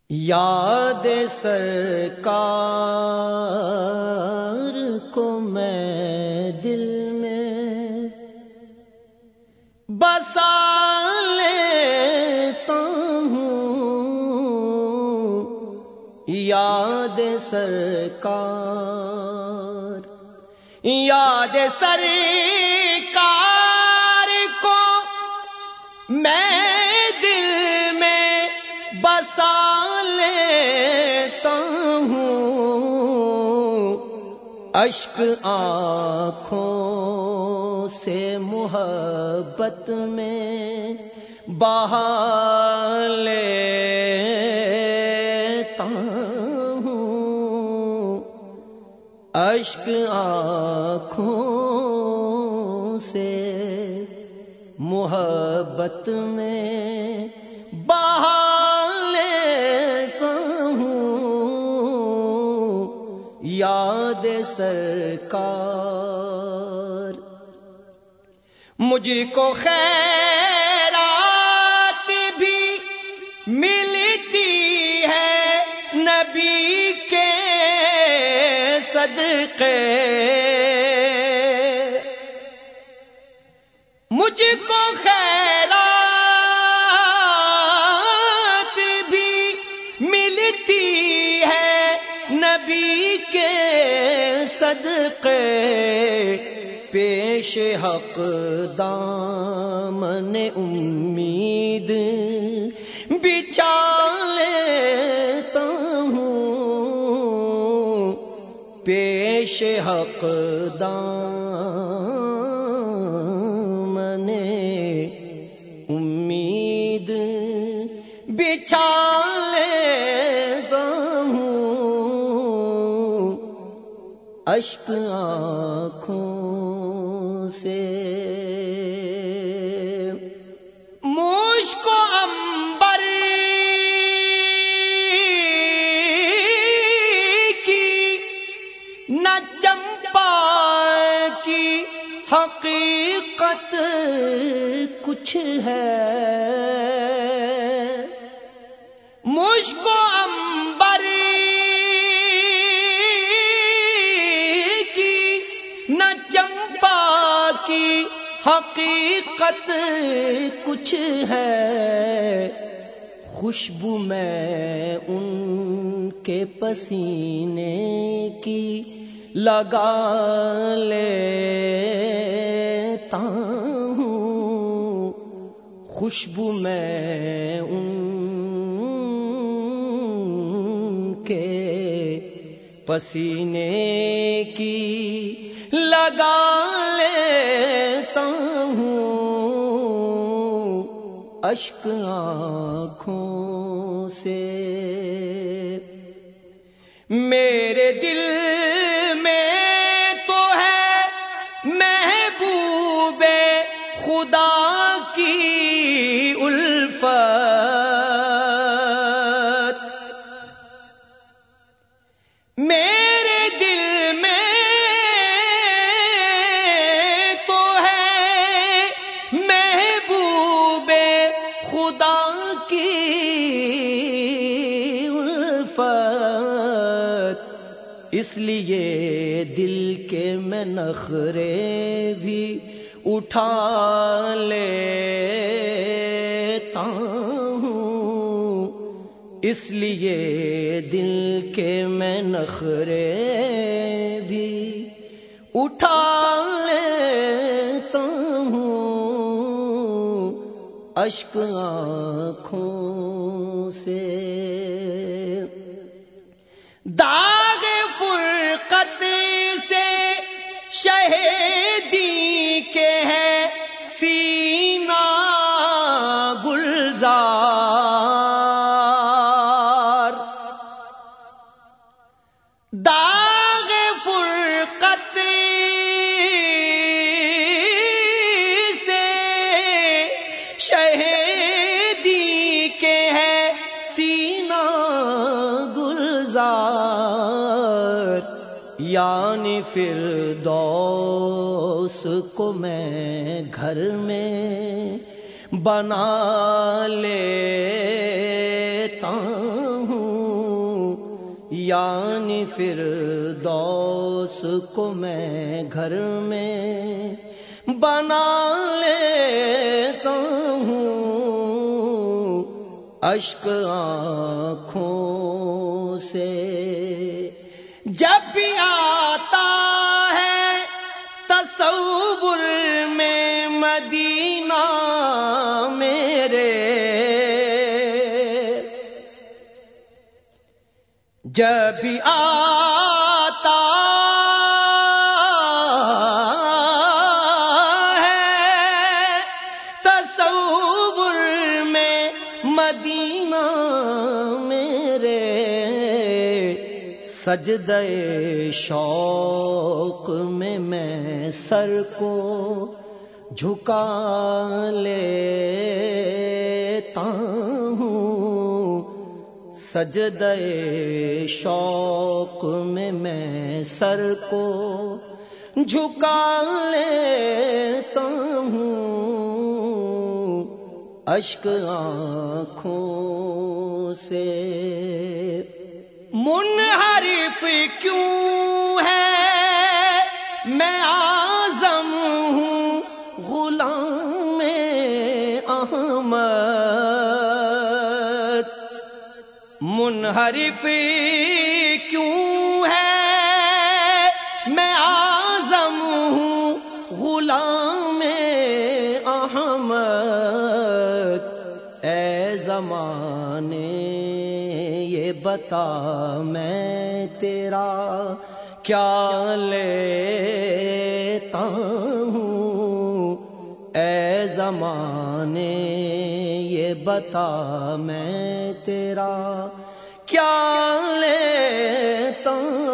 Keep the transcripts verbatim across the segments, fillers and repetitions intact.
یاد سرکار کو میں دل میں بسا لیتا ہوں، یاد سرکار یاد سرکار کو میں دل میں بسا لیتا ہوں، اشک آنکھوں سے محبت میں بہا لیتا ہوں، اشک آنکھوں سے محبت میں بہا لیتا ہوں، یاد سرکار مجھ کو خیرات بھی ملتی ہے نبی کے صدقے، مجھ کو خیرات بھی ملتی ہے نبی کے صدقے، پیش حق دامن امید بچھا لیتا ہوں، پیش حق دامن امید بچھا لیتا ہوں، اشک آنکھوں سے مجھ کو عنبر کی نہ چمپا کی حقیقت کچھ ہے، مجھ کو عنبر کی نہ چمپا کی حقیقت کچھ ہے، خوشبو میں ان کے پسینے کی لگا لیتا ہوں، خوشبو میں ان کے پسینے کی لگا لیتا ہوں، اشک آنکھوں سے میرے دل میں تو ہے محبوب خدا کی الفت، میرے دل میں تو ہے محبوب خدا کی الفت، اس لیے دل کے میں نخرے بھی اٹھا لیتا ہوں، اس لیے دل کے میں نخرے بھی اٹھا لیتا ہوں، اشک آنکھوں سے داغ فرقت سے شہیدی کے ہے سینہ گلزار، داغ فرقت سے شہیدی کے ہے سینہ گلزار، یعنی فردوس کو میں گھر میں بنا لیتا ہوں، یعنی فردوس کو میں گھر میں بنا لیتا ہوں اشک آنکھوں سے جب بھی آتا ہے تصور میں مدینہ میرے جب بھی آتا ہے تصور میں مدینہ میرے سجدہ شوق میں میں سر کو جھکا لیتا ہوں سجدہ شوق میں میں سر کو جھکا لیتا ہوں اشک آنکھوں سے منحرف کیوں ہے میں اعظم ہوں غلام احمد منحرف کیوں ہے میں اعظم ہوں غلام احمد اے زمانے یہ بتا میں تیرا کیا لیتا ہوں اے زمانے یہ بتا میں تیرا کیا لیتا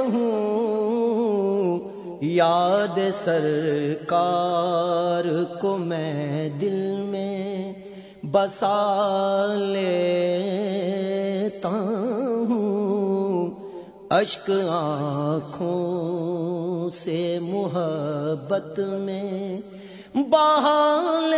ہوں یاد سرکار کو میں دل میں بسا لیتا ہوں اشک آنکھوں سے محبت میں بہا